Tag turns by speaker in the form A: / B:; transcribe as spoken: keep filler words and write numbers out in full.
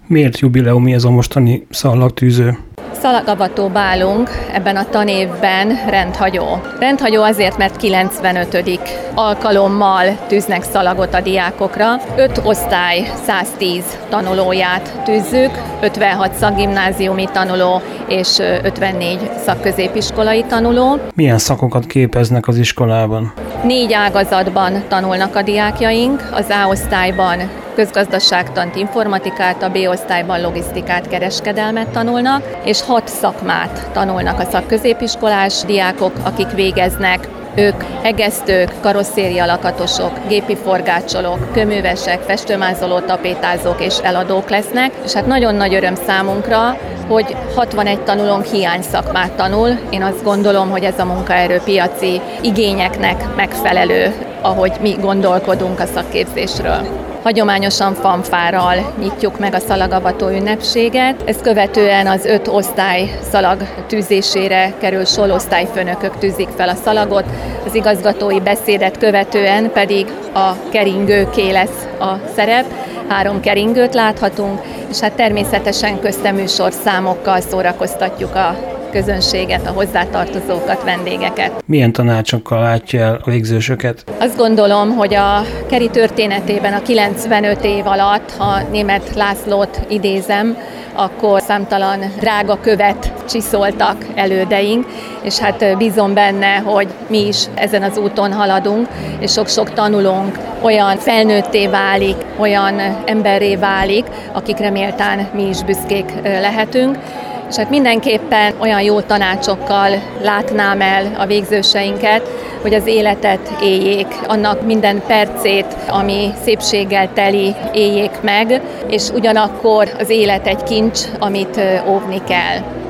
A: Miért jubileumi ez a mostani szallagtűző?
B: Szalagavató bálunk ebben a tanévben rendhagyó. Rendhagyó azért, mert kilencvenötödik alkalommal tűznek szalagot a diákokra. öt osztály száztíz tanulóját tűzzük, ötvenhat szakgimnáziumi tanuló és ötvennégy szakközépiskolai tanuló.
A: Milyen szakokat képeznek az iskolában?
B: Négy ágazatban tanulnak a diákjaink, az A osztályban közgazdaságtant, informatikát, a B osztályban logisztikát, kereskedelmet tanulnak, és hat szakmát tanulnak a szakközépiskolás diákok, akik végeznek. Ők hegesztők, karosszérialakatosok, gépi forgácsolók, kőművesek, festőmázoló, tapétázók és eladók lesznek, és hát nagyon nagy öröm számunkra, hogy hatvanegy tanulónk hiány szakmát tanul. Én azt gondolom, hogy ez a munkaerőpiaci igényeknek megfelelő, ahogy mi gondolkodunk a szakképzésről. Hagyományosan fanfárral nyitjuk meg a szalagavató ünnepséget. Ezt követően az öt osztály szalag tűzésére kerül sor, osztályfőnökök tűzik fel a szalagot, az igazgatói beszédet követően pedig a keringőké lesz a szerep. Három keringőt láthatunk, és hát természetesen közteműsor számokkal szórakoztatjuk a közönséget, a hozzátartozókat, vendégeket.
A: Milyen tanácsokkal látja el a végzősöket?
B: Azt gondolom, hogy a Keri történetében a kilencvenöt év alatt, ha Németh Lászlót idézem, akkor számtalan drága követ csiszoltak elődeink, és hát bízom benne, hogy mi is ezen az úton haladunk, és sok-sok tanulónk olyan felnőtté válik, olyan emberré válik, akikre méltán mi is büszkék lehetünk. És hát mindenképpen olyan jó tanácsokkal látnám el a végzőseinket, hogy az életet éljék, annak minden percét, ami szépséggel teli, éljék meg, és ugyanakkor az élet egy kincs, amit óvni kell.